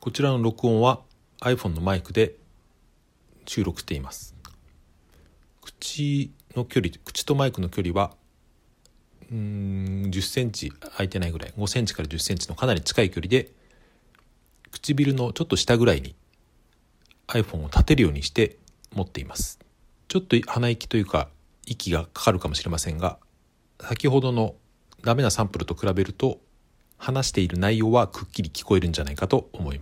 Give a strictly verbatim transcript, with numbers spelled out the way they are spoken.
こちらの録音は iPhone のマイクで収録しています。口の距離、口とマイクの距離はうーんじゅっセンチ空いてないぐらい、ごセンチからじゅっセンチのかなり近い距離で、唇のちょっと下ぐらいに iPhone を立てるようにして持っています。ちょっと鼻息というか息がかかるかもしれませんが、先ほどのダメなサンプルと比べると話している内容はくっきり聞こえるんじゃないかと思います。